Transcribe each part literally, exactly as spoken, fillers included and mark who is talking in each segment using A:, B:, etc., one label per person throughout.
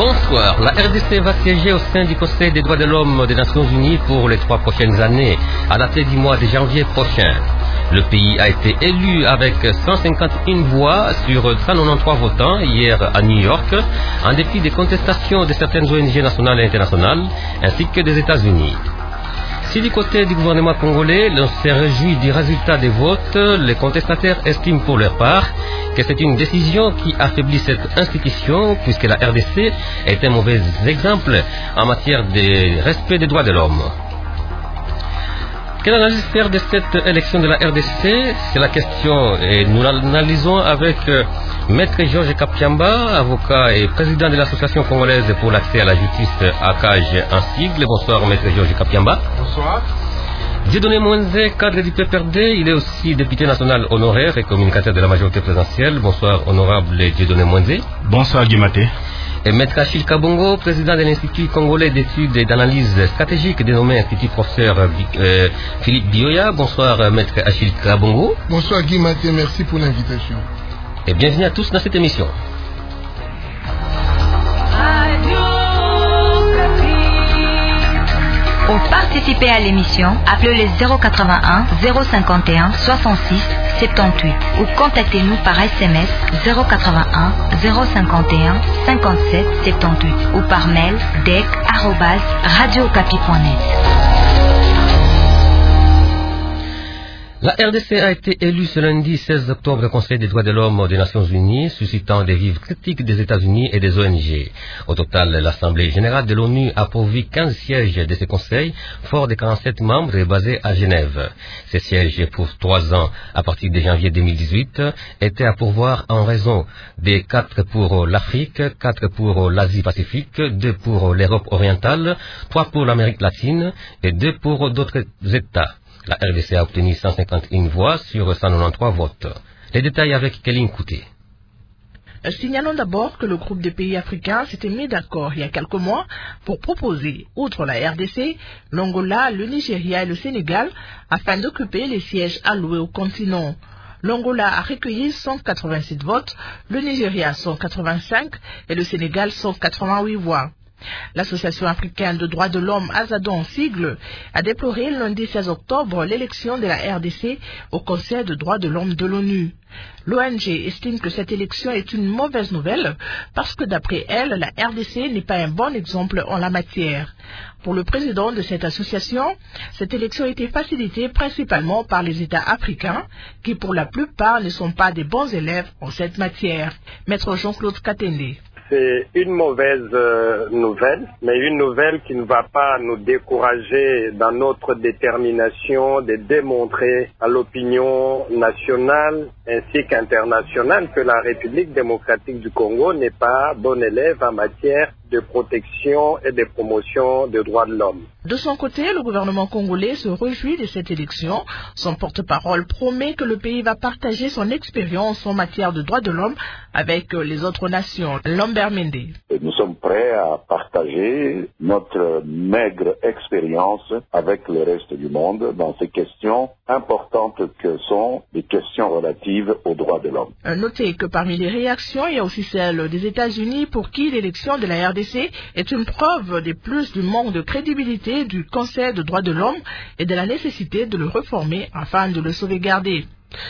A: Bonsoir. La R D C va siéger au sein du Conseil des droits de l'homme des Nations Unies pour les trois prochaines années, à dater du mois de janvier prochain. Le pays a été élu avec cent cinquante et une voix sur cent quatre-vingt-treize votants hier à New York, en dépit des contestations de certaines O N G nationales et internationales, ainsi que des États-Unis. Si du côté du gouvernement congolais, l'on s'est réjoui du résultat des votes, les contestataires estiment pour leur part que c'est une décision qui affaiblit cette institution, puisque la R D C est un mauvais exemple en matière de respect des droits de l'homme. Quelle analyse faire de cette élection de la R D C? C'est la question et nous l'analysons avec euh, Maître Georges Kapiamba, avocat et président de l'Association congolaise pour l'accès à la justice A C A J en sigle. Bonsoir Maître Georges Kapiamba.
B: Bonsoir.
A: Dieudonné Mwenze, cadre du P P R D, il est aussi député national honoraire et communicateur de la majorité présidentielle. Bonsoir honorable Dieudonné Mwenze.
B: Bonsoir Guimaté.
A: Et Maître Achille Kabongo, président de l'Institut congolais d'études et d'analyse stratégique dénommé Institut professeur euh, Philippe Bioya. Bonsoir Maître Achille Kabongo.
C: Bonsoir Guy Maté, merci pour l'invitation.
A: Et bienvenue à tous dans cette émission.
D: Pour participer à l'émission, appelez le zéro quatre-vingt-un zéro cinquante et un soixante-six soixante-dix-huit ou contactez-nous par S M S zéro quatre-vingt-un zéro cinquante et un cinquante-sept soixante-dix-huit ou par mail dec arobase radiocapi point net.
A: La R D C a été élue ce lundi seize octobre au Conseil des droits de l'homme des Nations Unies, suscitant des vives critiques des États-Unis et des O N G. Au total, l'Assemblée générale de l'ONU a pourvu quinze sièges de ce conseil, fort de quarante-sept membres et basé à Genève. Ces sièges pour trois ans, à partir de janvier deux mille dix-huit, étaient à pourvoir en raison des quatre pour l'Afrique, quatre pour l'Asie-Pacifique, deux pour l'Europe orientale, trois pour l'Amérique latine et deux pour d'autres États. La R D C a obtenu cent cinquante et une voix sur cent quatre-vingt-treize votes. Les détails avec Kéline Kouté.
E: Signalons d'abord que le groupe des pays africains s'était mis d'accord il y a quelques mois pour proposer, outre la R D C, l'Angola, le Nigeria et le Sénégal, afin d'occuper les sièges alloués au continent. L'Angola a recueilli cent quatre-vingt-sept votes, le Nigeria cent quatre-vingt-cinq et le Sénégal cent quatre-vingt-huit voix. L'Association africaine de droits de l'homme, AZADO en sigle, a déploré lundi seize octobre l'élection de la R D C au Conseil des droits de l'homme de l'ONU. L'O N G estime que cette élection est une mauvaise nouvelle parce que d'après elle, la R D C n'est pas un bon exemple en la matière. Pour le président de cette association, cette élection a été facilitée principalement par les États africains qui pour la plupart ne sont pas des bons élèves en cette matière. Maître Jean-Claude Katende.
F: C'est une mauvaise euh, nouvelle, mais une nouvelle qui ne va pas nous décourager dans notre détermination de démontrer à l'opinion nationale ainsi qu'internationale que la République démocratique du Congo n'est pas bon élève en matière de protection et de promotion des droits de l'homme.
E: De son côté, le gouvernement congolais se réjouit de cette élection. Son porte-parole promet que le pays va partager son expérience en matière de droits de l'homme avec les autres nations. Lambert Mende.
G: Nous sommes prêts à partager notre maigre expérience avec le reste du monde dans ces questions importantes que sont les questions relatives aux droits de l'homme.
E: Notez que parmi les réactions, il y a aussi celle des États-Unis pour qui l'élection de la R D C est une preuve de plus du manque de crédibilité du Conseil des droits de l'homme et de la nécessité de le réformer afin de le sauvegarder.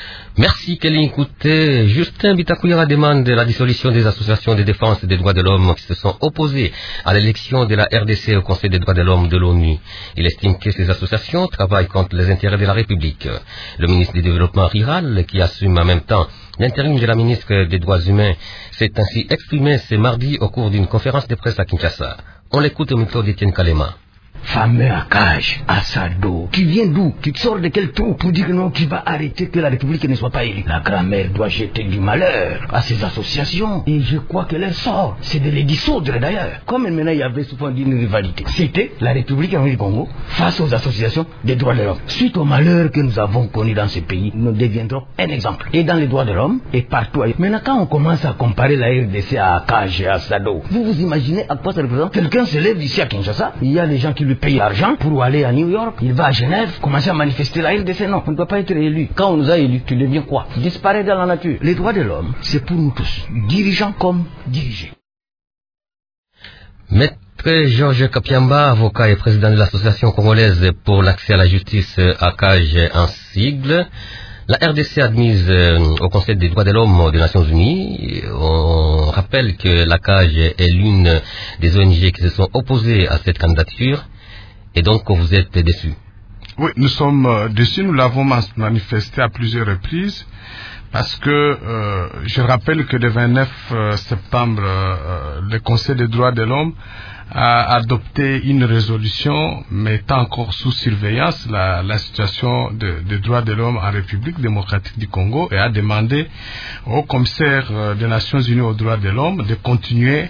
A: Merci Kéline Kouté. Justin Bitakouyara demande la dissolution des associations de défense des droits de l'homme qui se sont opposées à l'élection de la R D C au Conseil des droits de l'homme de l'ONU. Il estime que ces associations travaillent contre les intérêts de la République. Le ministre du Développement rural, qui assume en même temps l'intérim de la ministre des Droits humains, s'est ainsi exprimé ce mardi au cours d'une conférence de presse à Kinshasa. On l'écoute au micro d'Étienne Kalema.
H: Fameux A C A J, Assado, qui vient d'où? Qui sort de quel trou pour dire non, qui va arrêter que la République ne soit pas élue? La grand-mère doit jeter du malheur à ces associations. Et je crois que leur sort, c'est de les dissoudre d'ailleurs. Comme maintenant il y avait souvent une rivalité. C'était la République du Congo face aux associations des droits de l'homme. Suite au malheur que nous avons connu dans ce pays, nous deviendrons un exemple. Et dans les droits de l'homme, et partout ailleurs. Maintenant, quand on commence à comparer la R D C à A C A J et à Assado, vous vous imaginez à quoi ça représente? Quelqu'un se lève ici à Kinshasa, il y a des gens qui lui payent l'argent pour aller à New York, il va à Genève, commencer à manifester la R D C. Non, on ne peut pas être élu. Quand on nous a élus, tu deviens quoi? Disparaître dans la nature. Les droits de l'homme, c'est pour nous tous, dirigeants comme dirigés.
A: Maître Georges Kapiamba, avocat et président de l'Association congolaise pour l'accès à la justice, A C A J en sigle. La R D C admise au Conseil des droits de l'homme des Nations Unies. On rappelle que l'A C A J est l'une des O N G qui se sont opposées à cette candidature et donc vous êtes déçus.
B: Oui, nous sommes déçus, nous l'avons manifesté à plusieurs reprises. Parce que euh, je rappelle que le vingt-neuf septembre, euh, le Conseil des droits de l'homme a adopté une résolution mettant encore sous surveillance la, la situation des de droits de l'homme en République démocratique du Congo et a demandé au commissaire des Nations Unies aux droits de l'homme de continuer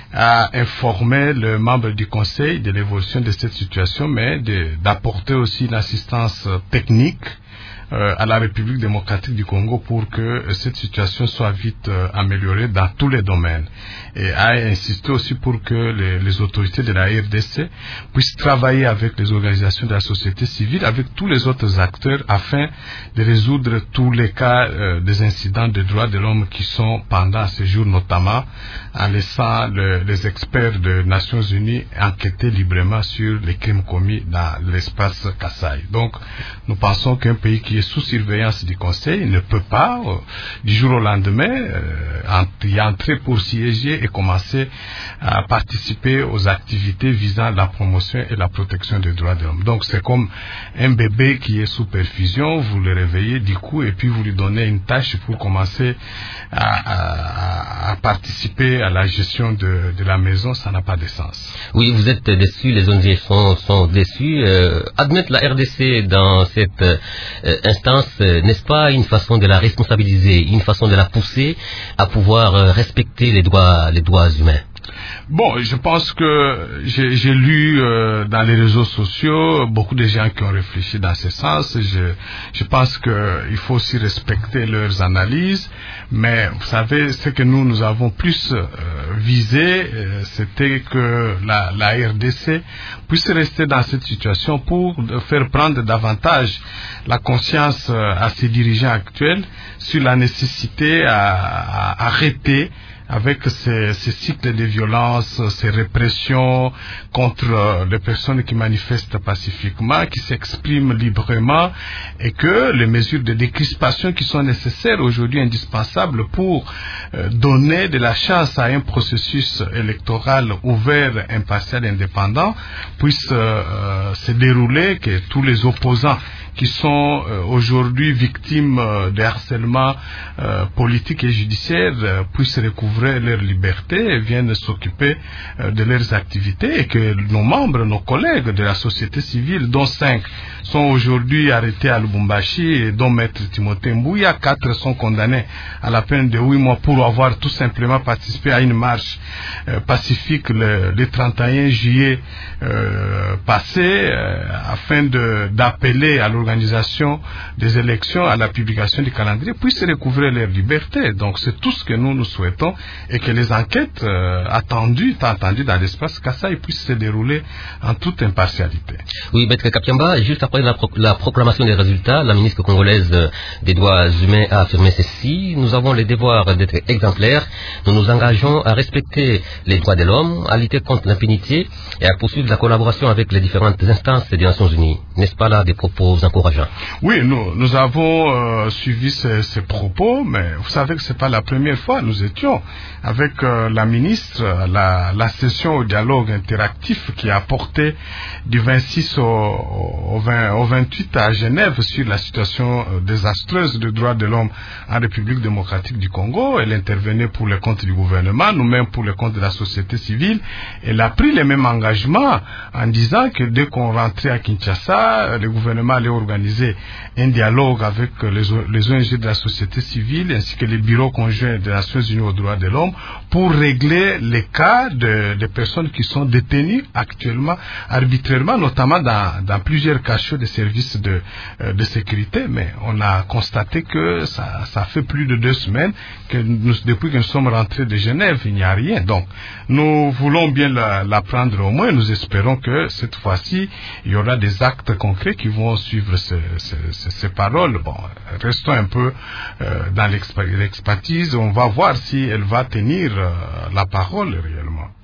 B: à informer le membre du Conseil de l'évolution de cette situation, mais d'apporter aussi une assistance technique Euh, à la République démocratique du Congo pour que euh, cette situation soit vite euh, améliorée dans tous les domaines. Et a insisté aussi pour que les, les autorités de la R D C puissent travailler avec les organisations de la société civile, avec tous les autres acteurs, afin de résoudre tous les cas euh, des incidents de droits de l'homme qui sont pendant ces jours, notamment en laissant le, les experts des Nations Unies enquêter librement sur les crimes commis dans l'espace Kasaï. Donc, nous pensons qu'un pays qui est sous surveillance du Conseil ne peut pas, euh, du jour au lendemain, euh, y entrer pour siéger et commencer à participer aux activités visant la promotion et la protection des droits de l'homme. Donc c'est comme un bébé qui est sous perfusion, vous le réveillez du coup et puis vous lui donnez une tâche pour commencer à, à, à participer à la gestion de, de la maison, ça n'a pas de sens.
A: Oui, vous êtes déçus, les O N G sont, sont déçus. Euh, admettre la R D C dans cette euh, instance, euh, n'est-ce pas une façon de la responsabiliser, une façon de la pousser à pouvoir euh, respecter les droits, les droits humains?
B: Bon, je pense que j'ai lu euh, dans les réseaux sociaux beaucoup de gens qui ont réfléchi dans ce sens. Je, je pense qu'il faut aussi respecter leurs analyses, mais vous savez, ce que nous, nous avons plus euh, visé, euh, c'était que la, la R D C puisse rester dans cette situation pour faire prendre davantage la conscience euh, à ses dirigeants actuels sur la nécessité à, à arrêter avec ces, ces cycles de violence, ces répressions contre euh, les personnes qui manifestent pacifiquement, qui s'expriment librement, et que les mesures de décrispation qui sont nécessaires aujourd'hui, indispensables pour euh, donner de la chance à un processus électoral ouvert, impartial et indépendant, puissent euh, euh, se dérouler, que tous les opposants qui sont euh, aujourd'hui victimes euh, de harcèlement euh, politique et judiciaire euh, puissent recouvrer leur liberté et viennent s'occuper euh, de leurs activités, et que nos membres, nos collègues de la société civile, dont cinq sont aujourd'hui arrêtés à Lubumbashi et dont Maître Timothée Mbouya, quatre sont condamnés à la peine de huit mois pour avoir tout simplement participé à une marche euh, pacifique le, le trente et un juillet euh, passé euh, afin d'appeler à l'organisation l'organisation des élections, à la publication du calendrier, puissent recouvrer leur liberté. Donc c'est tout ce que nous nous souhaitons, et que les enquêtes euh, attendues, attendues dans l'espace Kasaï puissent se dérouler en toute impartialité.
A: Oui, Maître Kapiamba, juste après la, pro la proclamation des résultats, la ministre congolaise des droits humains a affirmé ceci: nous avons le devoir d'être exemplaires, nous nous engageons à respecter les droits de l'homme, à lutter contre l'impunité et à poursuivre la collaboration avec les différentes instances des Nations Unies. N'est-ce pas là des propos encourageants?
B: Oui, nous, nous avons euh, suivi ces, ces propos, mais vous savez que ce n'est pas la première fois. Nous étions avec euh, la ministre, la, la session au dialogue interactif qui a porté du vingt-six au, au, vingt, au vingt-huit à Genève sur la situation euh, désastreuse des droits de l'homme en République démocratique du Congo. Elle intervenait pour le compte du gouvernement, nous-mêmes pour le compte de la société civile. Elle a pris les mêmes engagements en disant que dès qu'on rentrait à Kinshasa, le gouvernement allait organiser un dialogue avec les, les O N G de la société civile ainsi que les bureaux conjoints des Nations Unies aux droits de l'homme pour régler les cas de, de personnes qui sont détenues actuellement arbitrairement, notamment dans, dans plusieurs cachots des services de, euh, de sécurité. Mais on a constaté que ça, ça fait plus de deux semaines que nous, depuis que nous sommes rentrés de Genève, il n'y a rien. Donc nous voulons bien la, la prendre au moins. Nous espérons que cette fois-ci il y aura des actes concrets qui vont suivre ce, ce, ce, ces paroles. Bon, restons un peu euh, dans l'expertise. On va voir si elle va tenir euh, la parole réellement.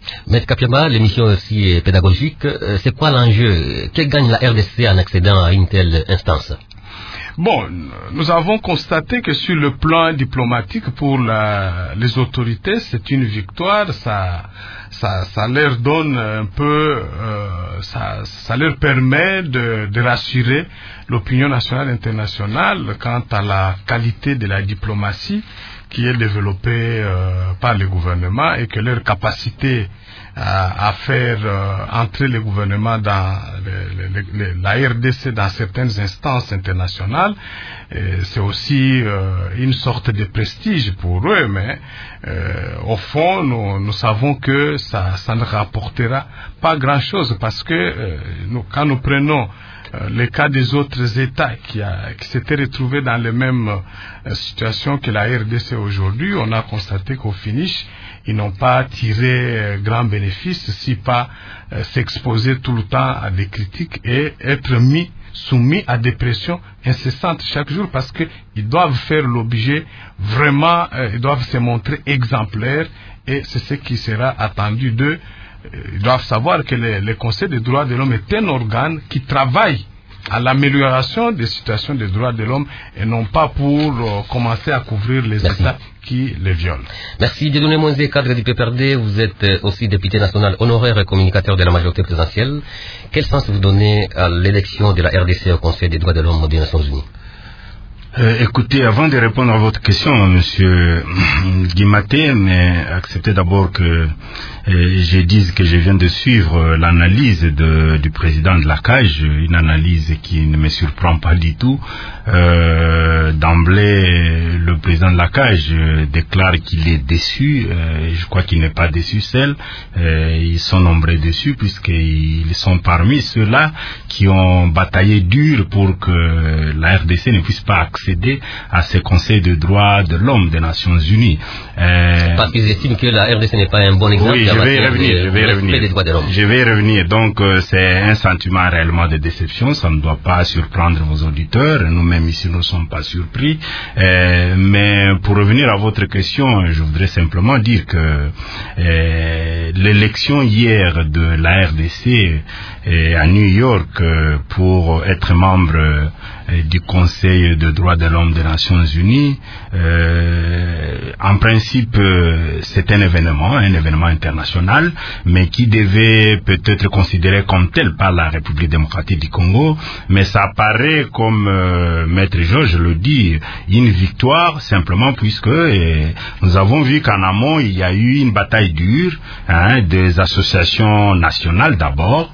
A: Maître Kapiama, l'émission aussi est pédagogique. C'est quoi l'enjeu? Que gagne la R D C en accédant à une telle instance?
B: Bon, nous avons constaté que sur le plan diplomatique, pour la, les autorités, c'est une victoire. Ça, ça, ça leur donne un peu, euh, ça, ça leur permet de, de rassurer l'opinion nationale et internationale quant à la qualité de la diplomatie qui est développée euh, par le gouvernement et que leur capacité à, à faire euh, entrer le gouvernement dans le, le, le, la R D C dans certaines instances internationales, c'est aussi euh, une sorte de prestige pour eux, mais euh, au fond, nous, nous savons que ça, ça ne rapportera pas grand-chose parce que euh, nous, quand nous prenons le cas des autres États qui, a, qui s'étaient retrouvés dans les mêmes euh, situations que la R D C aujourd'hui, on a constaté qu'au finish, ils n'ont pas tiré euh, grand bénéfice, si pas euh, s'exposer tout le temps à des critiques et être mis, soumis à des pressions incessantes chaque jour parce qu'ils doivent faire l'objet vraiment, euh, ils doivent se montrer exemplaires et c'est ce qui sera attendu d'eux. Ils doivent savoir que le, le Conseil des droits de l'homme est un organe qui travaille à l'amélioration des situations des droits de l'homme et non pas pour euh, commencer à couvrir les Merci. États qui les violent.
A: Merci. Dieudonné Moïse, cadre du P P R D, vous êtes aussi député national honoraire et communicateur de la majorité présidentielle. Quel sens vous donnez à l'élection de la R D C au Conseil des droits de l'homme des Nations Unies?
I: Euh, écoutez, avant de répondre à votre question, Monsieur Guimaté, mais acceptez d'abord que euh, je dise que je viens de suivre l'analyse de, du président de la C A J, une analyse qui ne me surprend pas du tout. Euh, D'emblée, le président de la C A J déclare qu'il est déçu. Euh, je crois qu'il n'est pas déçu seul. Euh, ils sont nombreux déçus puisqu'ils sont parmi ceux-là qui ont bataillé dur pour que la R D C ne puisse pas accéder à ce Conseil de droits de l'homme des Nations Unies.
A: Euh, Parce qu'ils estiment que la R D C n'est pas un bon exemple.
I: Oui, je vais y revenir. Je vais y revenir.
A: Des droits de l'homme.
I: Je vais y revenir. Donc, euh, c'est un sentiment réellement de déception. Ça ne doit pas surprendre vos auditeurs. Nous-mêmes ici, nous ne sommes pas surpris. Euh, mais pour revenir à votre question, je voudrais simplement dire que euh, l'élection hier de la R D C euh, à New York euh, pour être membre euh, du Conseil de droits de l'homme des Nations Unies, euh, en principe, euh, c'est un événement, un événement international, mais qui devait peut-être considéré comme tel par la République démocratique du Congo, mais ça apparaît comme, euh, Maître Georges le dit, une victoire, simplement puisque euh, nous avons vu qu'en amont, il y a eu une bataille dure, hein, des associations nationales d'abord,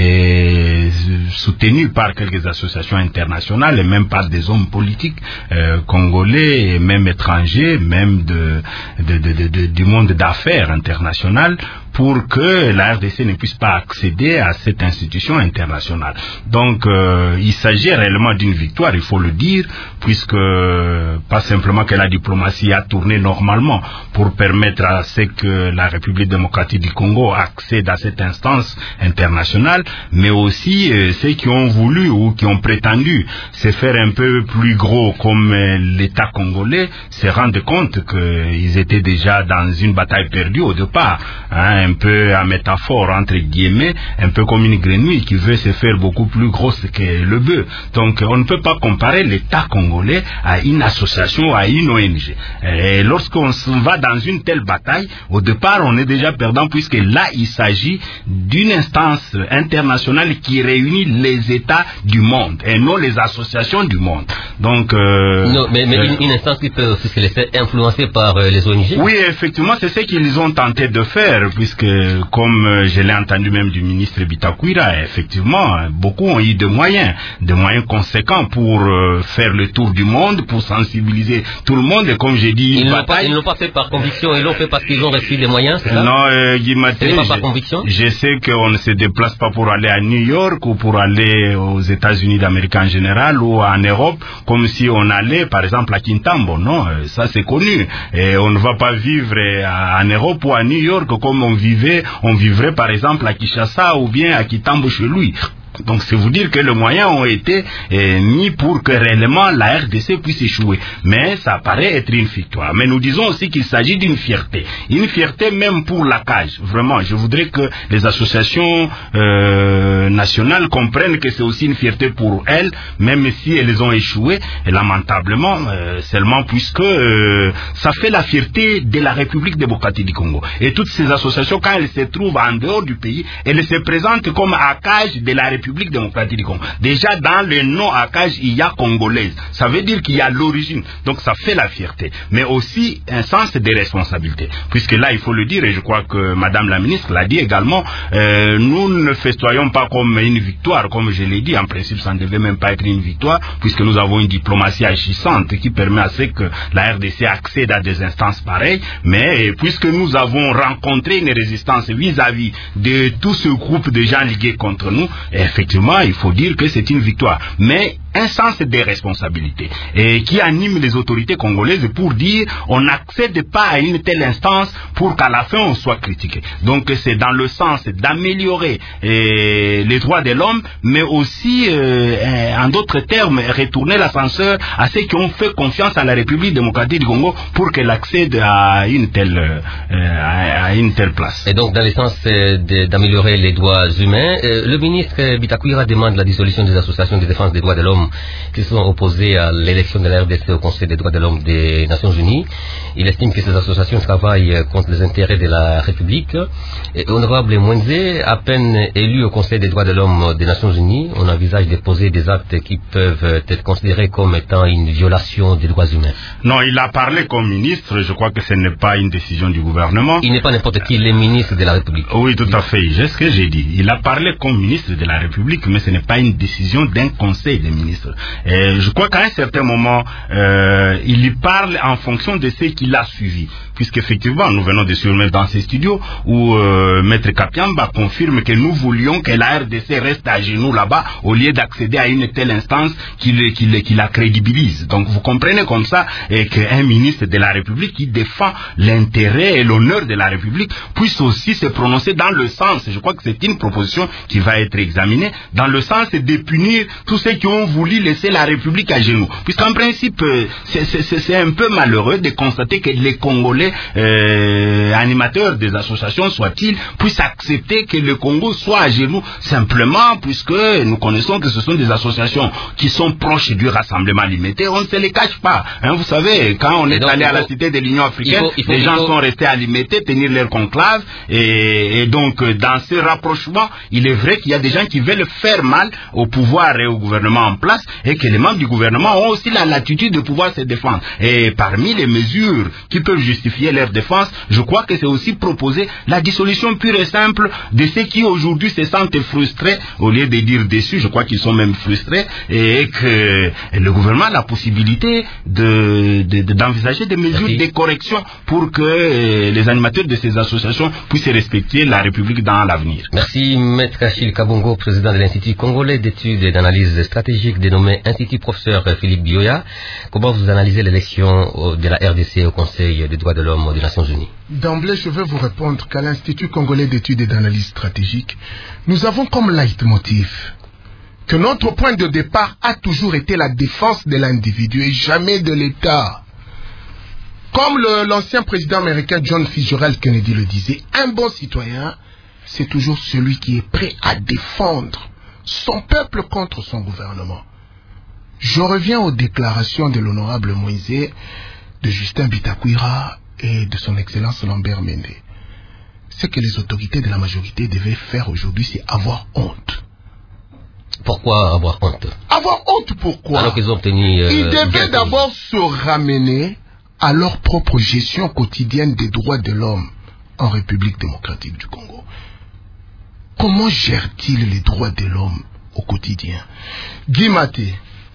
I: et soutenues par quelques associations internationales, et même par des hommes politiques euh, congolais et même étrangers, même de, de, de, de, de, du monde d'affaires international, pour que la R D C ne puisse pas accéder à cette institution internationale. Donc, euh, il s'agit réellement d'une victoire, il faut le dire, puisque pas simplement que la diplomatie a tourné normalement pour permettre à ce que la République démocratique du Congo accède à cette instance internationale, mais aussi euh, ceux qui ont voulu ou qui ont prétendu se faire un peu plus gros comme euh, l'État congolais se rendent compte qu'ils étaient déjà dans une bataille perdue au départ, hein, un peu à métaphore entre guillemets, un peu comme une grenouille qui veut se faire beaucoup plus grosse que le bœuf. Donc on ne peut pas comparer l'État congolais à une association, à une O N G. Et lorsqu'on va dans une telle bataille, au départ on est déjà perdant, puisque là il s'agit d'une instance internationale qui réunit les États du monde et non les associations du monde. Donc euh,
A: non, mais, mais euh, une, une instance qui peut aussi se laisser influencer par euh, les O N G.
I: Oui, effectivement, c'est ce qu'ils ont tenté de faire, puisque comme euh, je l'ai entendu même du ministre Bitakwira, effectivement, beaucoup ont eu des moyens, des moyens conséquents pour euh, faire le tour du monde, pour sensibiliser tout le monde. Et comme j'ai dit,
A: ils ne l'ont pas fait par conviction, ils l'ont fait parce qu'ils ont reçu des moyens, c'est ça?
I: Non, euh, Guy Maté,
A: pas par conviction.
I: Je sais qu'on ne se déplace pas pour aller à New York ou pour aller aux États-Unis d'Amérique en général ou en Europe, comme si on allait par exemple à Kintambo. Non, ça c'est connu. Et on ne va pas vivre en Europe ou à New York comme on vivait, on vivrait par exemple à Kinshasa ou bien à Kintambo chez lui. Donc c'est vous dire que les moyens ont été eh, mis pour que réellement la R D C puisse échouer. Mais ça paraît être une victoire. Mais nous disons aussi qu'il s'agit d'une fierté. Une fierté même pour la cage. Vraiment, je voudrais que les associations euh, nationales comprennent que c'est aussi une fierté pour elles, même si elles ont échoué, et lamentablement, euh, seulement puisque euh, ça fait la fierté de la République démocratique du Congo. Et toutes ces associations, quand elles se trouvent en dehors du pays, elles se présentent comme A C A J de la République démocratique du Congo. Déjà dans le nom A C A J, il y a congolaise. Ça veut dire qu'il y a l'origine. Donc ça fait la fierté. Mais aussi un sens de responsabilité. Puisque là, il faut le dire, et je crois que Madame la ministre l'a dit également, euh, nous ne festoyons pas comme une victoire. Comme je l'ai dit, en principe, ça ne devait même pas être une victoire, puisque nous avons une diplomatie agissante qui permet à ce que la R D C accède à des instances pareilles. Mais puisque nous avons rencontré une résistance vis-à-vis de tout ce groupe de gens ligués contre nous, effectivement, il faut dire que c'est une victoire. Mais un sens des responsabilités et qui anime les autorités congolaises pour dire on n'accède pas à une telle instance pour qu'à la fin on soit critiqué. Donc c'est dans le sens d'améliorer eh, les droits de l'homme, mais aussi euh, en d'autres termes retourner l'ascenseur à ceux qui ont fait confiance à la République démocratique du Congo pour qu'elle accède à une telle euh, à une telle place.
A: Et donc dans le sens euh, d'améliorer les droits humains, euh, le ministre Bitakwira demande la dissolution des associations de défense des droits de l'homme qui sont opposés à l'élection de la R D C au Conseil des droits de l'homme des Nations Unies. Il estime que ces associations travaillent contre les intérêts de la République. Et Honorable Mwenze, à peine élu au Conseil des droits de l'homme des Nations Unies, on envisage de poser des actes qui peuvent être considérés comme étant une violation des droits humains.
I: Non, il a parlé comme ministre, je crois que ce n'est pas une décision du gouvernement.
A: Il n'est pas n'importe qui, il est ministre de la République.
I: Oui, tout à fait, c'est ce que j'ai dit. Il a parlé comme ministre de la République, mais ce n'est pas une décision d'un conseil des ministres. Et je crois qu'à un certain moment, euh, il y parle en fonction de ce qu'il a suivi. Puisqu'effectivement, nous venons de se remettre dans ces studios où euh, Maître Kapiamba confirme que nous voulions que la R D C reste à genoux là-bas au lieu d'accéder à une telle instance qui, qui, qui la crédibilise. Donc vous comprenez comme ça et qu'un ministre de la République qui défend l'intérêt et l'honneur de la République puisse aussi se prononcer dans le sens, je crois que c'est une proposition qui va être examinée, dans le sens de punir tous ceux qui ont voulu laisser la République à genoux. Puisqu'en principe, c'est un peu malheureux de constater que les Congolais euh, animateurs des associations, soit-ils, puissent accepter que le Congo soit à genoux simplement puisque nous connaissons que ce sont des associations qui sont proches du rassemblement limité. On ne se les cache pas. Hein, vous savez, quand on est donc, allé à la cité de l'Union africaine, il faut, il faut, les gens faut... sont restés à limiter, tenir leur conclave et, et donc dans ce rapprochement, il est vrai qu'il y a des gens qui veulent faire mal au pouvoir et au gouvernement en place et que les membres du gouvernement ont aussi la latitude de pouvoir se défendre. Et parmi les mesures qui peuvent justifier leur défense, je crois que c'est aussi proposer la dissolution pure et simple de ceux qui aujourd'hui se sentent frustrés, au lieu de dire déçus, je crois qu'ils sont même frustrés, et que le gouvernement a la possibilité de, de, de, d'envisager des mesures Merci. de correction pour que euh, les animateurs de ces associations puissent respecter la République dans l'avenir.
A: Merci, Maître Achille Kabongo, président de l'Institut congolais d'études et d'analyse stratégique dénommé Institut Professeur Philippe Bioya. Comment vous analysez l'élection de la R D C au Conseil des droits de l'homme des Nations Unies?
C: D'emblée, je vais vous répondre qu'à l'Institut congolais d'études et d'analyse stratégique, nous avons comme leitmotiv que notre point de départ a toujours été la défense de l'individu et jamais de l'État. Comme l'ancien président américain John Fitzgerald Kennedy le disait, un bon citoyen, c'est toujours celui qui est prêt à défendre son peuple contre son gouvernement. Je reviens aux déclarations de l'honorable Moïse, de Justin Bitakwira et de son excellence Lambert Mende. Ce que les autorités de la majorité devaient faire aujourd'hui, c'est avoir honte.
A: Pourquoi avoir honte?
C: Avoir honte pourquoi?
A: Alors qu'ils ont obtenu... Euh,
C: Ils devaient d'abord se ramener à leur propre gestion quotidienne des droits de l'homme en République démocratique du Congo. Comment gère-t-il les droits de l'homme au quotidien? Guy Maté,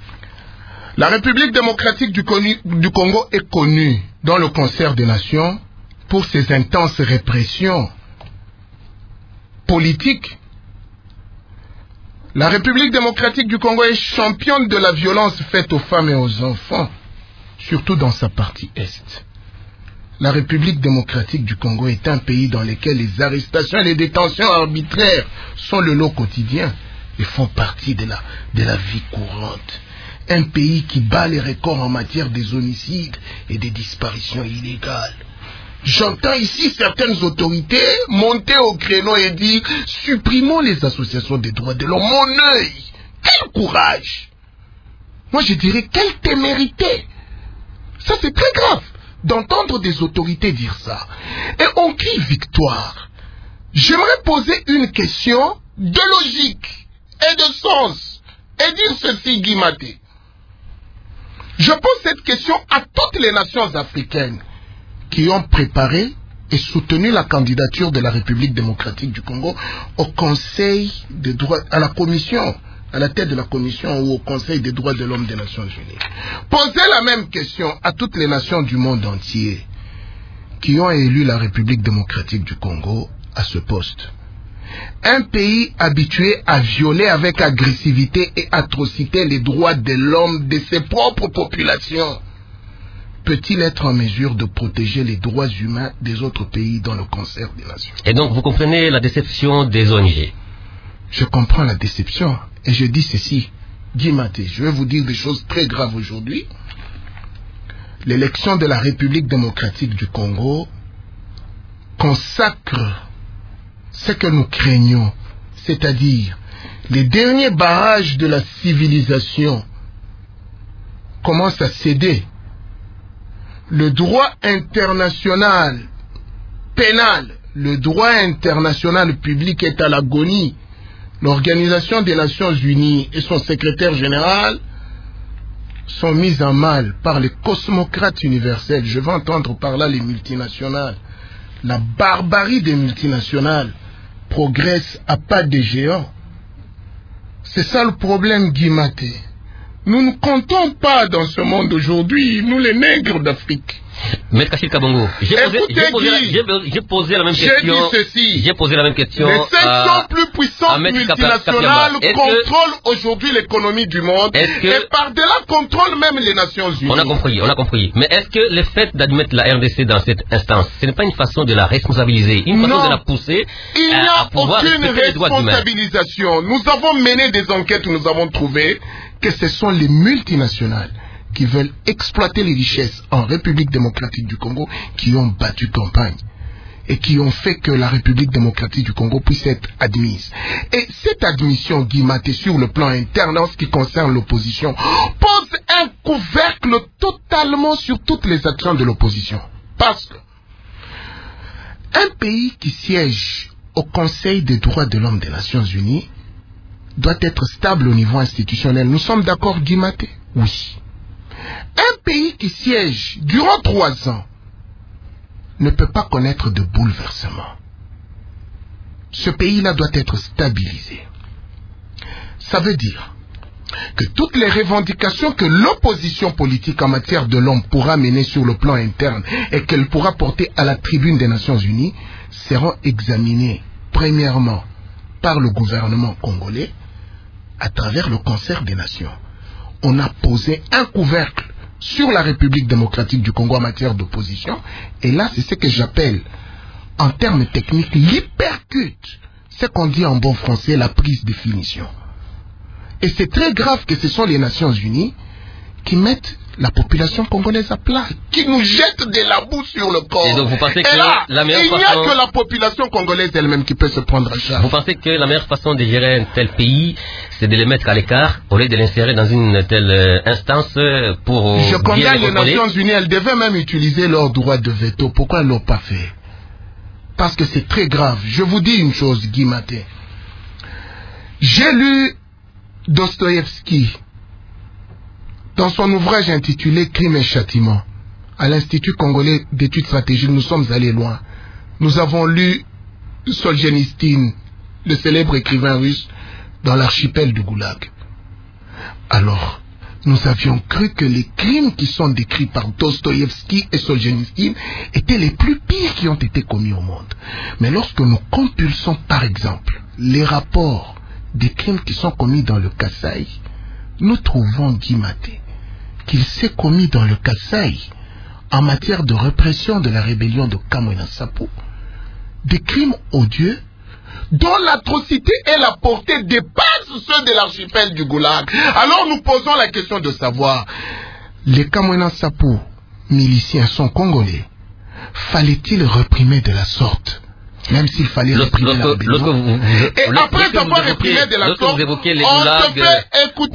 C: la République démocratique du, du Congo est connue dans le concert des nations pour ses intenses répressions politiques. La République démocratique du Congo est championne de la violence faite aux femmes et aux enfants, surtout dans sa partie Est. La République démocratique du Congo est un pays dans lequel les arrestations et les détentions arbitraires sont le lot quotidien. Ils font partie de la, de la vie courante. Un pays qui bat les records en matière des homicides et des disparitions illégales. J'entends ici certaines autorités monter au créneau et dire « Supprimons les associations des droits de l'homme ». Mon œil! Quel courage! Moi je dirais quelle témérité! Ça c'est très grave d'entendre des autorités dire ça. Et on crie victoire. J'aimerais poser une question de logique et de sens et dire ceci, Guy Maté. Je pose cette question à toutes les nations africaines qui ont préparé et soutenu la candidature de la République démocratique du Congo au Conseil des droits, à la Commission, à la tête de la Commission ou au Conseil des droits de l'homme des Nations Unies. Posez la même question à toutes les nations du monde entier qui ont élu la République démocratique du Congo à ce poste. Un pays habitué à violer avec agressivité et atrocité les droits de l'homme de ses propres populations peut-il être en mesure de protéger les droits humains des autres pays dans le concert des nations?
A: Et donc vous comprenez la déception des O N G?
C: Je comprends la déception et je dis ceci. Guy Maté, je vais vous dire des choses très graves aujourd'hui. L'élection de la République démocratique du Congo consacre ce que nous craignons, c'est-à-dire les derniers barrages de la civilisation commencent à céder. Le droit international pénal, le droit international public est à l'agonie. L'Organisation des Nations Unies et son secrétaire général sont mis en mal par les cosmocrates universels. Je vais entendre par là les multinationales. La barbarie des multinationales progresse à pas de géant. C'est ça le problème, Guy Maté. Nous ne comptons pas dans ce monde aujourd'hui, nous les nègres d'Afrique.
A: Maître Achille Kabongo, j'ai posé, posé, posé la même question. J'ai posé la même question.
C: Les cinq cents plus puissantes multinationales contrôlent aujourd'hui l'économie du monde que, et par-delà contrôlent même les Nations Unies.
A: On a compris, on a compris. Mais est-ce que le fait d'admettre la R D C dans cette instance, ce n'est pas une façon de la responsabiliser, une façon
C: non,
A: de la pousser
C: il n'y
A: à,
C: a
A: à pouvoir
C: aucune responsabilisation. Nous avons mené des enquêtes où nous avons trouvé que ce sont les multinationales qui veulent exploiter les richesses en République démocratique du Congo qui ont battu campagne et qui ont fait que la République démocratique du Congo puisse être admise. Et cette admission, Guy Maté, sur le plan interne, en ce qui concerne l'opposition, pose un couvercle totalement sur toutes les actions de l'opposition. Parce que un pays qui siège au Conseil des droits de l'homme des Nations Unies doit être stable au niveau institutionnel. Nous sommes d'accord, Guy Maté? Oui. Un pays qui siège durant trois ans ne peut pas connaître de bouleversement. Ce pays-là doit être stabilisé. Ça veut dire que toutes les revendications que l'opposition politique en matière de l'homme pourra mener sur le plan interne et qu'elle pourra porter à la tribune des Nations Unies seront examinées premièrement par le gouvernement congolais à travers le concert des nations. On a posé un couvercle sur la République démocratique du Congo en matière d'opposition. Et là, c'est ce que j'appelle, en termes techniques, l'hypercute. Ce qu'on dit en bon français, la prise de finition. Et c'est très grave que ce sont les Nations Unies qui mettent la population congolaise à plat, qui nous jettent de la boue sur le corps.
A: Et donc vous pensez que
C: là,
A: la meilleure
C: il n'y
A: façon...
C: a que la population congolaise elle-même qui peut se prendre à charge.
A: Vous pensez que la meilleure façon de gérer un tel pays, c'est de les mettre à l'écart, au lieu de l'insérer dans une telle instance pour...
C: Je condamne les,
A: les
C: Nations Unies, elles devaient même utiliser leur droit de veto. Pourquoi elles ne l'ont pas fait? Parce que c'est très grave. Je vous dis une chose, Guy Maté. J'ai lu Dostoïevski dans son ouvrage intitulé Crime et Châtiment. À l'Institut congolais d'études stratégiques, nous sommes allés loin. Nous avons lu Solzhenitsyn, le célèbre écrivain russe, dans l'archipel du Goulag. Alors, nous avions cru que les crimes qui sont décrits par Dostoïevski et Solzhenitsyn étaient les plus pires qui ont été commis au monde. Mais lorsque nous compulsons, par exemple, les rapports des crimes qui sont commis dans le Kasaï, nous trouvons, Guy Maté, qu'il s'est commis dans le Kasaï, en matière de répression de la rébellion de Kamwina Sapo, des crimes odieux dont l'atrocité et la portée dépassent ceux de l'archipel du Goulag. Alors nous posons la question de savoir, les Kamwena Sapu, miliciens, sont congolais. Fallait-il réprimer de la sorte? Même s'il fallait réprimer la rébellion. Et après avoir réprimé de la sorte, on se fait écouter,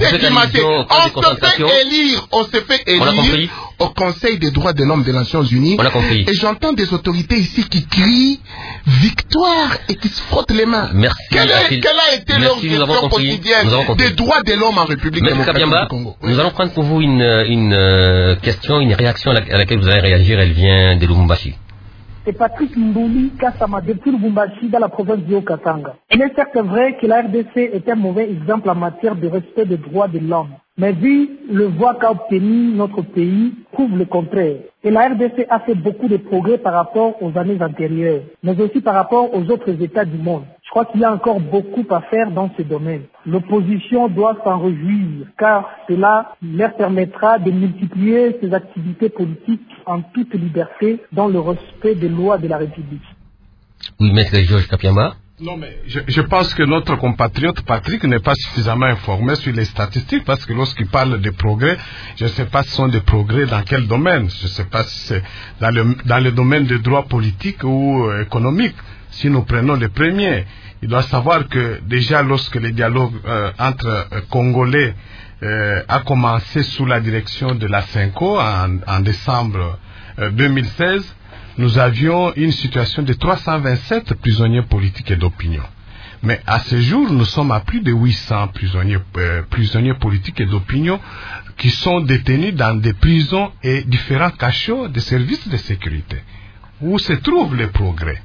C: on se fait élire, on se fait élire au Conseil des droits de l'homme des Nations Unies. Et j'entends des autorités ici qui crient victoire et qui se frottent les mains.
A: Merci.
C: Quelle, est, quelle a été leur gestion quotidienne des droits de l'homme en République démocratique du Congo?
A: Nous allons prendre pour vous une, une euh, question, une réaction à laquelle vous allez réagir. Elle vient de Lubumbashi.
J: C'est Patrick Mbouli Kassama depuis Lubumbashi dans la province du Haut-Katanga. Il est certes vrai que la R D C est un mauvais exemple en matière de respect des droits de l'homme. Mais vu le voie qu'a obtenu notre pays, prouve le contraire. Et la R D C a fait beaucoup de progrès par rapport aux années antérieures, mais aussi par rapport aux autres États du monde. Je crois qu'il y a encore beaucoup à faire dans ce domaine. L'opposition doit s'en réjouir, car cela leur permettra de multiplier ses activités politiques en toute liberté dans le respect des lois de la République.
A: Oui, maître Georges Kapiamba.
B: Non, mais je, je pense que notre compatriote Patrick n'est pas suffisamment informé sur les statistiques, parce que lorsqu'il parle de progrès, je ne sais pas si ce sont des progrès dans quel domaine. Je ne sais pas si c'est dans le, dans le domaine des droits politiques ou euh, économiques. Si nous prenons les premiers, il doit savoir que déjà lorsque le dialogue euh, entre euh, Congolais euh, a commencé sous la direction de la CENCO en, en décembre euh, deux mille seize, nous avions une situation de trois cent vingt-sept prisonniers politiques et d'opinion. Mais à ce jour, nous sommes à plus de huit cents prisonniers, euh, prisonniers politiques et d'opinion qui sont détenus dans des prisons et différents cachots des services de sécurité. Où se trouvent les progrès?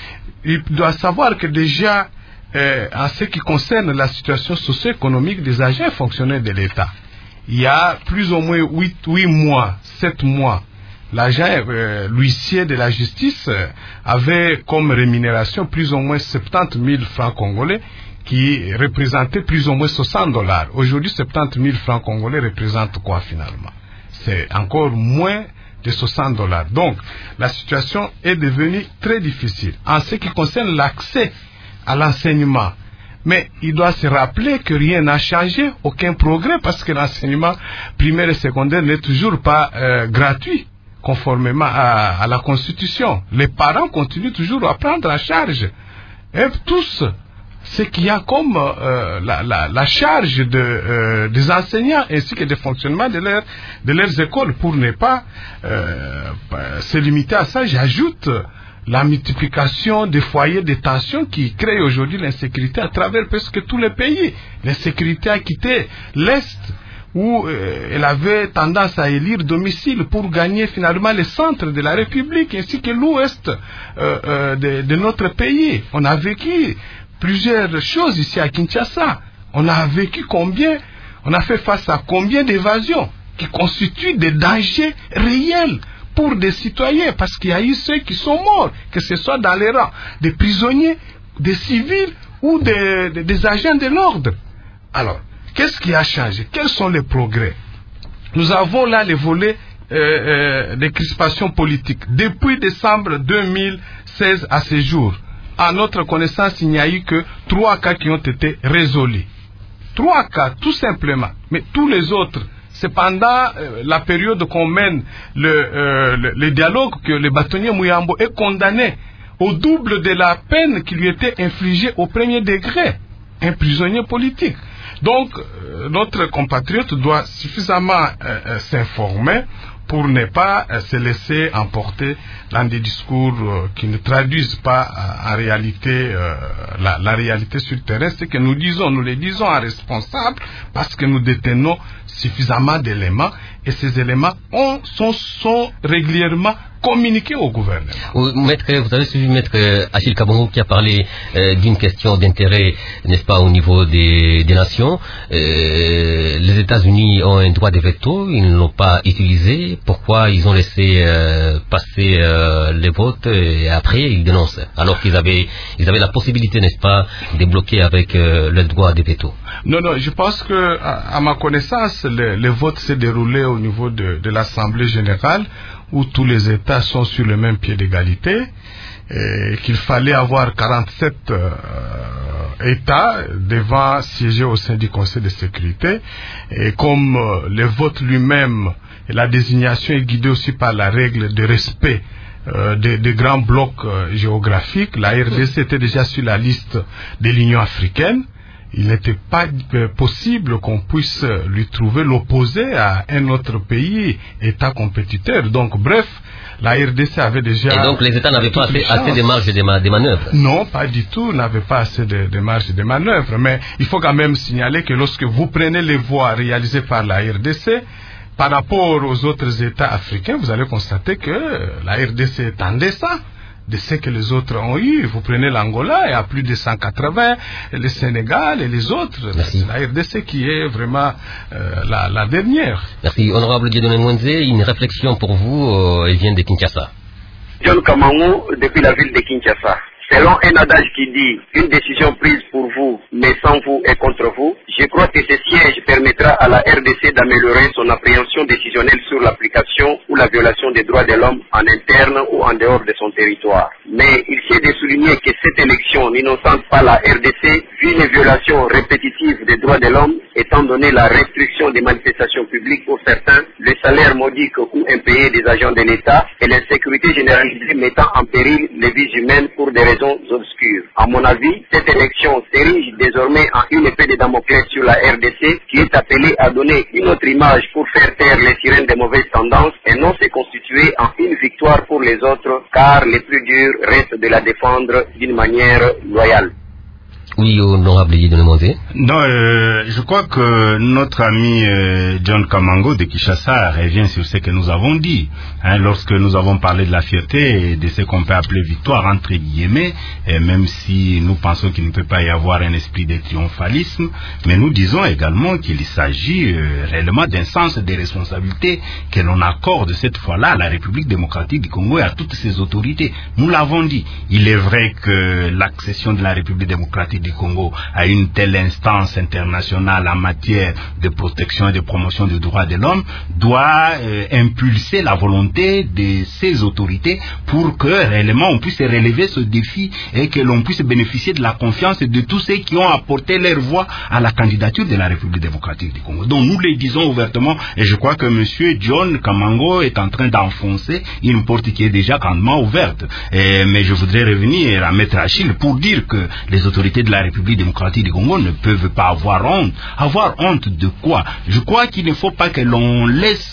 B: Il doit savoir que déjà, euh, en ce qui concerne la situation socio-économique des agents fonctionnaires de l'État, il y a plus ou moins huit mois, sept mois, l'agent euh, l'huissier de la justice euh, avait comme rémunération plus ou moins soixante-dix mille francs congolais, qui représentait plus ou moins soixante dollars. Aujourd'hui, soixante-dix mille francs congolais représentent quoi finalement? C'est encore moins de soixante dollars. Donc, la situation est devenue très difficile en ce qui concerne l'accès à l'enseignement. Mais il doit se rappeler que rien n'a changé, aucun progrès, parce que l'enseignement primaire et secondaire n'est toujours pas euh, gratuit, conformément à, à la Constitution. Les parents continuent toujours à prendre en charge. Et tous, ce qu'il y a comme euh, la, la, la charge de, euh, des enseignants ainsi que des fonctionnements de, leur, de leurs écoles, pour ne pas euh, se limiter à ça. J'ajoute la multiplication des foyers de tension qui créent aujourd'hui l'insécurité à travers presque tous les pays. L'insécurité a quitté l'Est, où euh, elle avait tendance à élire domicile pour gagner finalement le centre de la République ainsi que l'ouest euh, euh, de, de notre pays. On a vécu plusieurs choses ici à Kinshasa. On a vécu combien, on a fait face à combien d'évasions qui constituent des dangers réels pour des citoyens, parce qu'il y a eu ceux qui sont morts, que ce soit dans les rangs des prisonniers, des civils ou des, des, des agents de l'ordre. Alors, qu'est-ce qui a changé? Quels sont les progrès? Nous avons là les volets euh, euh, des crispations politiques. Depuis décembre deux mille seize à ce jour, à notre connaissance, il n'y a eu que trois cas qui ont été résolus. Trois cas, tout simplement. Mais tous les autres, c'est pendant euh, la période qu'on mène le, euh, le, le dialogue que le bâtonnier Mouyambo est condamné au double de la peine qui lui était infligée au premier degré. Un prisonnier politique. Donc, euh, notre compatriote doit suffisamment euh, euh, s'informer pour ne pas euh, se laisser emporter dans des discours euh, qui ne traduisent pas euh, en réalité euh, la, la réalité sur le terrain. Ce que nous disons, nous le disons en responsable, parce que nous détenons suffisamment d'éléments, et ces éléments ont, sont, sont régulièrement communiquer au gouvernement.
A: Oui, maître, vous avez suivi maître Achille Kabongo qui a parlé euh, d'une question d'intérêt, n'est-ce pas, au niveau des, des nations. Euh, les États-Unis ont un droit de veto, ils ne l'ont pas utilisé. Pourquoi ils ont laissé euh, passer euh, les votes et après ils dénoncent, alors qu'ils avaient, ils avaient la possibilité, n'est-ce pas, de bloquer avec euh, le droit de veto?
B: Non, non, je pense que, à, à ma connaissance, le, le vote s'est déroulé au niveau de, de l'Assemblée générale, où tous les États sont sur le même pied d'égalité. et qu'il fallait avoir quarante-sept euh, États devant siéger au sein du Conseil de sécurité. Et comme euh, le vote lui-même et la désignation est guidée aussi par la règle de respect euh, des, des grands blocs euh, géographiques, la R D C était déjà sur la liste de l'Union africaine. Il n'était pas euh, possible qu'on puisse lui trouver l'opposé à un autre pays, État compétiteur. Donc, bref, la R D C avait déjà...
A: Et donc, les États n'avaient pas assez, assez de marge de, ma, de manœuvre?
B: Non, pas du tout, n'avaient pas assez de, de marge de manœuvre. Mais il faut quand même signaler que lorsque vous prenez les voies réalisées par la R D C, par rapport aux autres États africains, vous allez constater que la R D C est en deçà de ce que les autres ont eu. Vous prenez l'Angola et à plus de cent quatre-vingts, et le Sénégal et les autres. C'est la R D C qui est vraiment euh, la, la dernière.
A: Merci. Honorable Dieudonné Mwenze, une réflexion pour vous, euh, elle vient de Kinshasa.
K: John Kamango, depuis la ville de Kinshasa. Selon un adage qui dit « Une décision prise pour vous, mais sans vous et contre vous », je crois que ce siège permettra à la R D C d'améliorer son appréhension décisionnelle sur l'application ou la violation des droits de l'homme en interne ou en dehors de son territoire. Mais il s'est de souligner que cette élection n'innocente pas la R D C, vu les violations répétitives des droits de l'homme, étant donné la restriction des manifestations publiques pour certains, le salaire modique ou impayé des agents de l'État et l'insécurité généralisée mettant en péril les vies humaines pour des raisons obscures. À mon avis, cette élection s'érige désormais en une épée de Damoclès sur la R D C qui est appelée à donner une autre image pour faire taire les sirènes des mauvaises tendances et non se constituer en une victoire pour les autres, car les plus durs restent de la défendre d'une manière loyale.
A: Oui, honorable Dieudonné Mwenze.
I: Non, euh, je crois que notre ami euh, John Kamango de Kinshasa revient sur ce que nous avons dit. Hein, lorsque nous avons parlé de la fierté et de ce qu'on peut appeler victoire, entre guillemets, et même si nous pensons qu'il ne peut pas y avoir un esprit de triomphalisme, mais nous disons également qu'il s'agit euh, réellement d'un sens des responsabilités que l'on accorde cette fois-là à la République démocratique du Congo et à toutes ses autorités. Nous l'avons dit. Il est vrai que l'accession de la République démocratique du Congo à une telle instance internationale en matière de protection et de promotion des droits de l'homme doit euh, impulser la volonté de ces autorités pour que réellement on puisse relever ce défi et que l'on puisse bénéficier de la confiance de tous ceux qui ont apporté leur voix à la candidature de la République démocratique du Congo. Donc nous le disons ouvertement et je crois que M. John Kamango est en train d'enfoncer une porte qui est déjà grandement ouverte. Et, mais je voudrais revenir à Maître Achille pour dire que les autorités de la République démocratique du Congo ne peuvent pas avoir honte. Avoir honte de quoi? Je crois qu'il ne faut pas que l'on laisse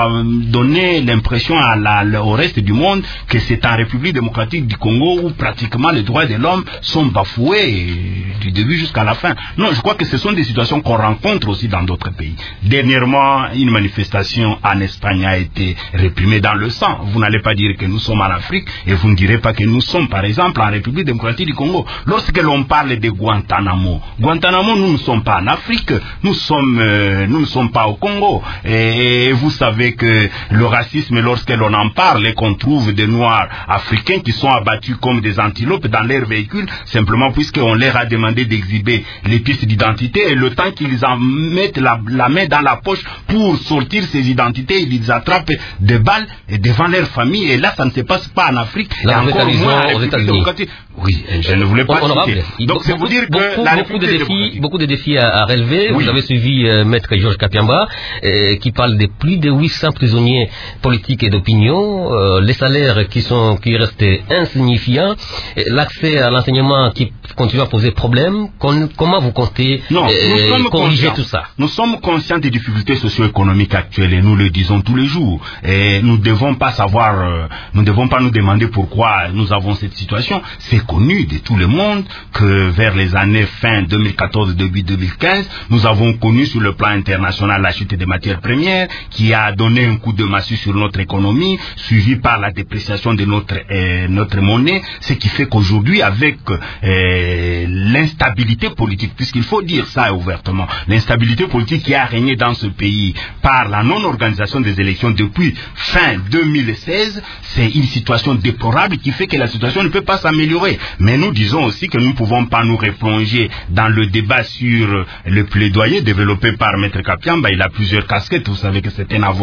I: donner l'impression à la, au reste du monde que c'est en République démocratique du Congo où pratiquement les droits de l'homme sont bafoués du début jusqu'à la fin. Non, je crois que ce sont des situations qu'on rencontre aussi dans d'autres pays. Dernièrement, une manifestation en Espagne a été réprimée dans le sang. Vous n'allez pas dire que nous sommes en Afrique et vous ne direz pas que nous sommes par exemple en République démocratique du Congo. Lorsque l'on parle de Guantanamo, Guantanamo, nous ne sommes pas en Afrique, nous sommes, euh, nous ne sommes pas au Congo. Et, et vous savez que le racisme, lorsque l'on en parle et qu'on trouve des Noirs africains qui sont abattus comme des antilopes dans leurs véhicules, simplement puisqu'on leur a demandé d'exhiber les pièces d'identité et le temps qu'ils en mettent la, la main dans la poche pour sortir ces identités, ils les attrapent des balles et devant leur famille. Et là, ça ne se passe pas en Afrique.
A: La
I: et encore moins aux États-Unis. Oui, je ne voulais pas citer. Donc, c'est vous dire que
A: beaucoup,
I: la
A: beaucoup, de défis, beaucoup de défis à, à relever. Oui. Vous avez suivi euh, Maître Georges Kapiamba, euh, qui parle de plus de huit cents prisonniers politiques et d'opinion, euh, les salaires qui sont qui restent insignifiants, l'accès à l'enseignement qui continue à poser problème. Con, comment vous comptez
I: non,
A: euh,
I: nous
A: corriger tout ça?
I: Nous sommes conscients des difficultés socio-économiques actuelles et nous le disons tous les jours. Et nous ne devons pas savoir, euh, nous ne devons pas nous demander pourquoi nous avons cette situation. C'est connu de tout le monde que vers les années fin deux mille quatorze début deux mille quinze, nous avons connu sur le plan international la chute des matières premières qui a donné un coup de massue sur notre économie, suivi par la dépréciation de notre euh, notre monnaie, ce qui fait qu'aujourd'hui, avec euh, l'instabilité politique, puisqu'il faut dire ça ouvertement, l'instabilité politique qui a régné dans ce pays par la non-organisation des élections depuis fin deux mille seize, c'est une situation déplorable qui fait que la situation ne peut pas s'améliorer. Mais nous disons aussi que nous ne pouvons pas nous replonger dans le débat sur le plaidoyer développé par Maître Kapiamba. Il a plusieurs casquettes, vous savez que c'est un avocat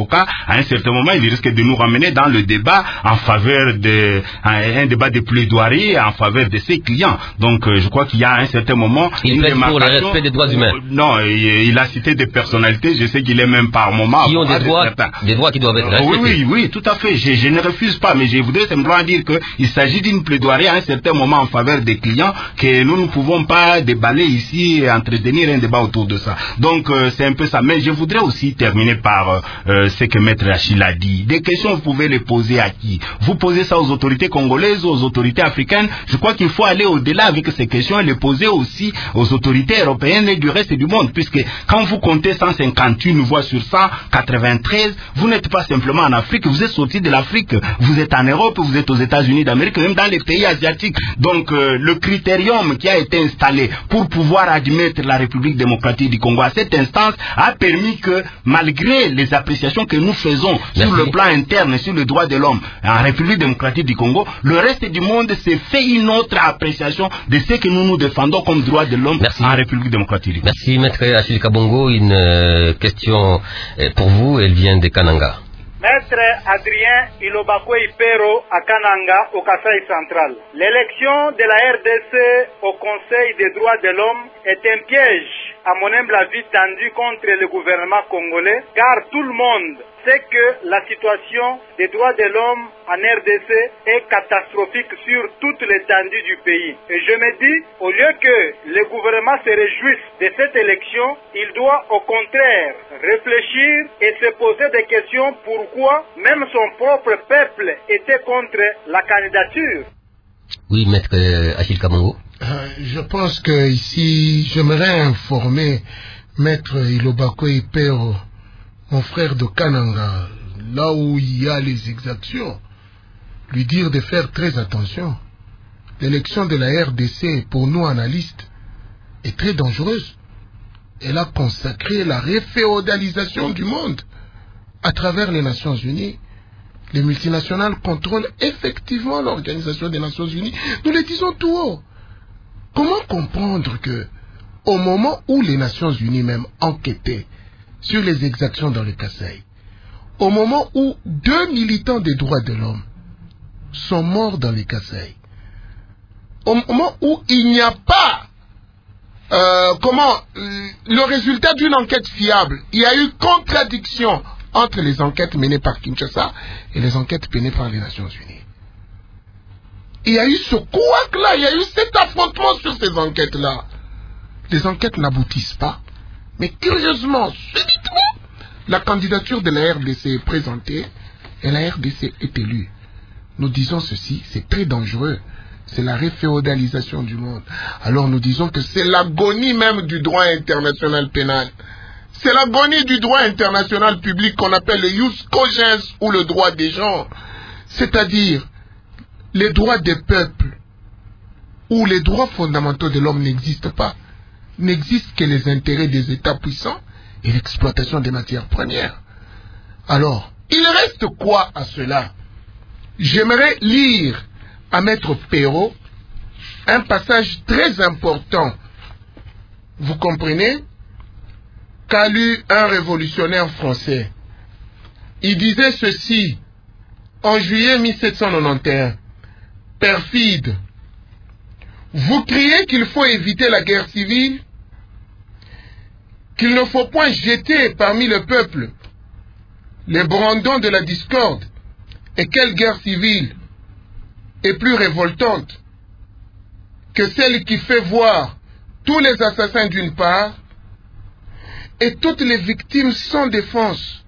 I: avocats, à un certain moment, il risque de nous ramener dans le débat en faveur de, un, un débat de plaidoirie en faveur de ses clients. Donc, euh, je crois qu'il y a à un certain moment...
A: Il plaide pour le respect des droits humains.
I: Non, il, il a cité des personnalités, je sais qu'il est même par moment...
A: Qui ont des droits, des droits qui doivent être respectés.
I: Oui, oui, oui, tout à fait. Je, je ne refuse pas, mais je voudrais simplement dire qu'il s'agit d'une plaidoirie à un certain moment en faveur des clients que nous ne pouvons pas déballer ici et entretenir un débat autour de ça. Donc, euh, c'est un peu ça. Mais je voudrais aussi terminer par euh, ce que Maître Achille a dit. Des questions, vous pouvez les poser à qui? Vous posez ça aux autorités congolaises, aux autorités africaines. Je crois qu'il faut aller au-delà avec ces questions et les poser aussi aux autorités européennes et du reste du monde. Puisque quand vous comptez cent cinquante-une voix sur cent quatre-vingt-treize, vous n'êtes pas simplement en Afrique, vous êtes sorti de l'Afrique. Vous êtes en Europe, vous êtes aux États-Unis d'Amérique, même dans les pays asiatiques. Donc, euh, le critérium qui a été installé pour pouvoir admettre la République démocratique du Congo à cette instance a permis que, malgré les appréciations que nous faisons Merci. sur le plan interne et sur le droit de l'homme en République démocratique du Congo, le reste du monde s'est fait une autre appréciation de ce que nous nous défendons comme droit de l'homme en République démocratique du Congo.
A: Merci, Maître Achille Kabongo. Une euh, question euh, pour vous, elle vient de Kananga.
L: Maître Adrien Ilobakwe Ipero à Kananga, au Kasaï central. L'élection de la R D C au Conseil des droits de l'homme est un piège, à mon humble avis, tendu contre le gouvernement congolais, car tout le monde sait que la situation des droits de l'homme en R D C est catastrophique sur toute l'étendue du pays. Et je me dis, au lieu que le gouvernement se réjouisse de cette élection, il doit au contraire réfléchir et se poser des questions pourquoi même son propre peuple était contre la candidature.
A: Oui, Maître Achille Kabongo.
C: Euh, je pense que ici, j'aimerais informer Maître Ilobakwe Ipero, mon frère de Kananga, là où il y a les exactions, lui dire de faire très attention. L'élection de la R D C, pour nous analystes, est très dangereuse. Elle a consacré la réféodalisation du monde à travers les Nations Unies. Les multinationales contrôlent effectivement l'Organisation des Nations Unies. Nous le disons tout haut. Comment comprendre que, au moment où les Nations Unies même enquêtaient sur les exactions dans le Kasaï, au moment où deux militants des droits de l'homme sont morts dans le Kasaï, au moment où il n'y a pas euh, comment euh, le résultat d'une enquête fiable, il y a eu contradiction entre les enquêtes menées par Kinshasa et les enquêtes menées par les Nations Unies. Il y a eu ce couac-là, il y a eu cet affrontement sur ces enquêtes-là. Les enquêtes n'aboutissent pas. Mais curieusement, subitement, la candidature de la R D C est présentée et la R D C est élue. Nous disons ceci, c'est très dangereux. C'est la réféodalisation du monde. Alors nous disons que c'est l'agonie même du droit international pénal. C'est l'agonie du droit international public qu'on appelle le ius cogens ou le droit des gens. C'est-à-dire, les droits des peuples ou les droits fondamentaux de l'homme n'existent pas. N'existent que les intérêts des États puissants et l'exploitation des matières premières. Alors, il reste quoi à cela? J'aimerais lire à Maître Perrault un passage très important. Vous comprenez? Qu'a lu un révolutionnaire français. Il disait ceci en juillet mille sept cent quatre-vingt-onze. Perfide, vous criez qu'il faut éviter la guerre civile, qu'il ne faut point jeter parmi le peuple les brandons de la discorde. Et quelle guerre civile est plus révoltante que celle qui fait voir tous les assassins d'une part et toutes les victimes sans défense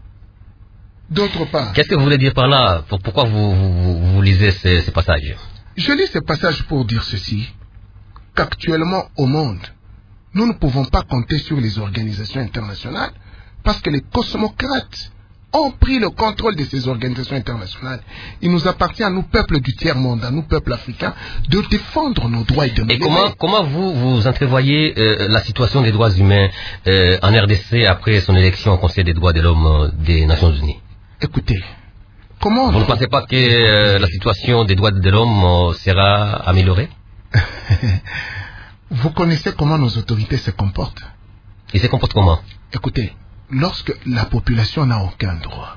C: d'autre part.
A: Qu'est-ce que vous voulez dire par là? Pourquoi vous, vous, vous lisez ces, ces passages?
C: Je lis ces passages pour dire ceci, qu'actuellement au monde, nous ne pouvons pas compter sur les organisations internationales parce que les cosmocrates ont pris le contrôle de ces organisations internationales. Il nous appartient à nous, peuples du tiers-monde, à nous, peuples africains, de défendre nos droits et de nos
A: Et comment, comment vous, vous entrevoyez euh, la situation des droits humains euh, en R D C après son élection au Conseil des droits de l'homme euh, des Nations Unies?
C: Écoutez, comment...
A: Vous ne pensez pas que euh, la situation des droits de l'homme euh, sera améliorée?
C: Vous connaissez comment nos autorités se comportent?
A: Ils se comportent comment?
C: Écoutez, lorsque la population n'a aucun droit,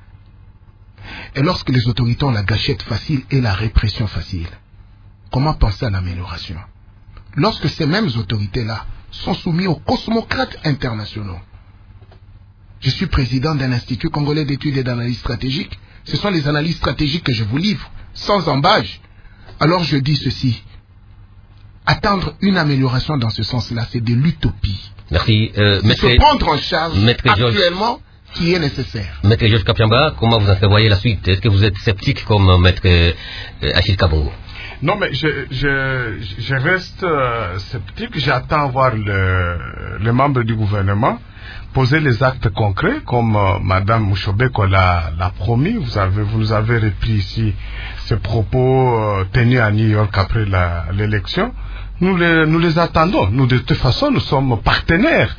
C: et lorsque les autorités ont la gâchette facile et la répression facile, comment penser à l'amélioration? Lorsque ces mêmes autorités-là sont soumises aux cosmocrates internationaux. Je suis président d'un institut congolais d'études et d'analyse stratégique. Ce sont les analyses stratégiques que je vous livre, sans embâche. Alors je dis ceci. Attendre une amélioration dans ce sens-là, c'est de l'utopie.
A: Merci. Euh,
C: c'est
A: maître,
C: se prendre en charge
A: maître
C: actuellement Georges, qui est nécessaire.
A: Maître Georges Kapiamba, comment vous entrevoyez la suite? Est-ce que vous êtes sceptique comme maître euh, Achille Kabongo?
B: Non, mais je, je, je reste euh, sceptique. J'attends voir le, les membres du gouvernement poser les actes concrets, comme euh, Madame Mouchobeko l'a, l'a promis. Vous avez, vous nous avez repris ici ces propos euh, tenus à New York après la, l'élection. Nous les, nous les attendons. Nous, de toute façon, nous sommes partenaires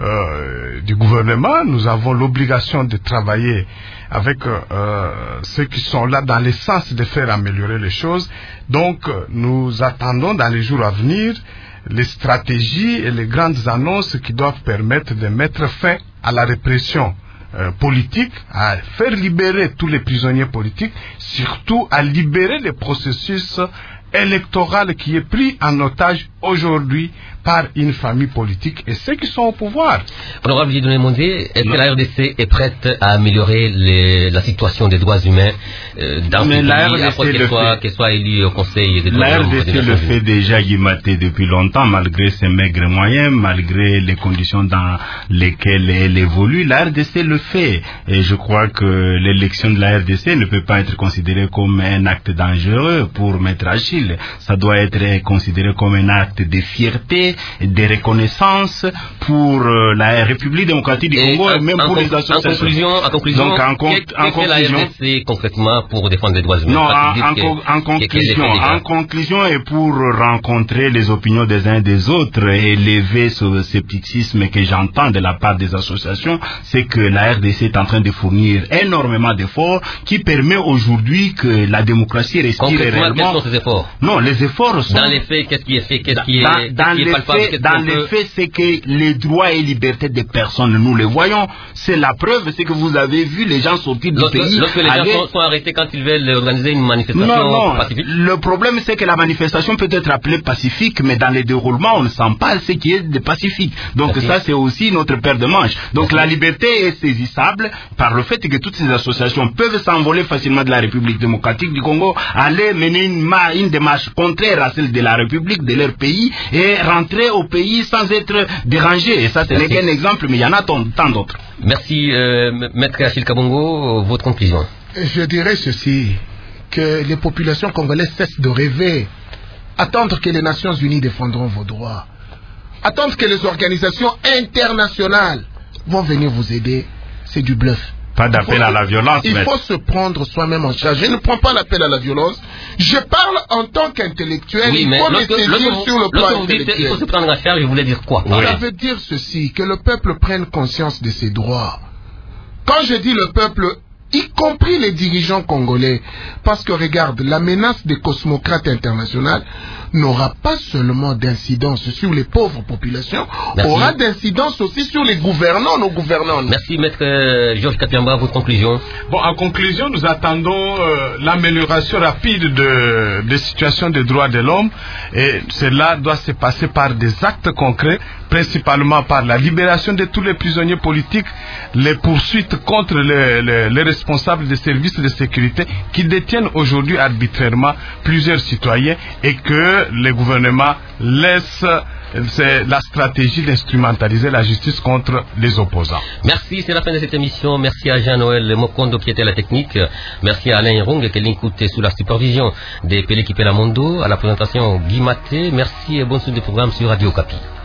B: euh, du gouvernement. Nous avons l'obligation de travailler avec euh, ceux qui sont là dans le sens de faire améliorer les choses. Donc, nous attendons dans les jours à venir les stratégies et les grandes annonces qui doivent permettre de mettre fin à la répression euh, politique, à faire libérer tous les prisonniers politiques, surtout à libérer le processus électoral qui est pris en otage aujourd'hui par une famille politique et ceux qui sont au pouvoir.
A: Honorable Dieudonné Mondé, est-ce que la R D C est prête à améliorer les, la situation des droits humains euh, dans ce pays, après qu'elle soit, qu'elle soit élue au Conseil des droits de l'homme?
I: La R D C le fait déjà guimater depuis longtemps, malgré ses maigres moyens, malgré les conditions dans lesquelles elle évolue. La R D C le fait. Et je crois que l'élection de la R D C ne peut pas être considérée comme un acte dangereux pour Maître Achille. Ça doit être considéré comme un acte de fierté, de reconnaissance pour euh, la République démocratique du Congo et, et même
A: en,
I: pour
A: en,
I: les associations.
A: En conclusion, en conclusion,
I: donc en, con,
A: qu'est-ce
I: en
A: que la R D C concrètement pour défendre les droits humains?
I: Non, en, en, que, en conclusion, en conclusion et pour rencontrer les opinions des uns des autres et lever ce scepticisme que j'entends de la part des associations, c'est que la R D C est en train de fournir énormément d'efforts qui permet aujourd'hui que la démocratie respire réellement.
A: Quels sont ces efforts?
I: Non, les efforts sont...
A: Dans les faits, qu'est-ce qui est fait? Qu'est-ce qui est,
I: dans,
A: qu'est-ce
I: dans
A: qui est
I: les
A: palpable?
I: faits, dans les faits, c'est que les droits et libertés des personnes, nous les voyons. C'est la preuve, c'est que vous avez vu les gens sortir du
A: lorsque,
I: pays.
A: Lorsque les aller... gens sont, sont arrêtés quand ils veulent organiser une manifestation
I: non, non.
A: pacifique?
I: Le problème, c'est que la manifestation peut être appelée pacifique, mais dans les déroulements, on ne sent pas ce qui est de pacifique. Donc okay. Ça, c'est aussi notre paire de manches. Donc okay. La liberté est saisissable par le fait que toutes ces associations peuvent s'envoler facilement de la République démocratique du Congo, aller mener une, ma- une démarche contraire à celle de la République, de leur pays, et rentrer au pays sans être dérangé. Et ça, ce n'est qu'un exemple, mais il y en a tant, tant d'autres.
A: Merci, euh, Maître Achille Kabongo. Votre conclusion?
C: Je dirais ceci, que les populations congolaises cessent de rêver. Attendre que les Nations Unies défendront vos droits. Attendre que les organisations internationales vont venir vous aider, c'est du bluff.
I: Pas d'appel à la violence.
C: Il faut se prendre soi-même en charge. Je ne prends pas l'appel à la violence. Je parle en tant qu'intellectuel.
A: Oui,
C: il faut me saisir sur le plan intellectuel.
A: Il faut se prendre en charge, je voulais dire quoi?
C: Oui. Ça veut dire ceci, que le peuple prenne conscience de ses droits. Quand je dis le peuple, y compris les dirigeants congolais, parce que regarde, la menace des cosmocrates internationaux n'aura pas seulement d'incidence sur les pauvres populations, Merci. aura d'incidence aussi sur les gouvernants, nos gouvernants.
A: Merci, Maître euh, Georges Kapiamba, votre conclusion?
B: Bon, en conclusion, nous attendons euh, l'amélioration rapide de, des situations des droits de l'homme, et cela doit se passer par des actes concrets, principalement par la libération de tous les prisonniers politiques, les poursuites contre les, les, les responsables des services de sécurité qui détiennent aujourd'hui arbitrairement plusieurs citoyens, et que le gouvernement laisse c'est la stratégie d'instrumentaliser la justice contre les opposants.
A: Merci, c'est la fin de cette émission. Merci à Jean-Noël Mokondo qui était à la technique. Merci à Alain Irung qui l'écoutait sous la supervision des Pelé Kipela Mondo. À la présentation, Guy Maté. Merci et bonne suite des programmes sur Radio Okapi.